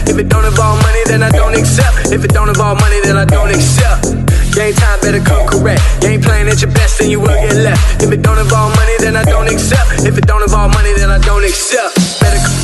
If it don't involve money, then I don't accept. If it don't involve money, then I don't accept. Game time, better come correct. You ain't playing at your best, then you will get left. If it don't involve money, then I don't accept. If it don't involve money, then I don't accept. Better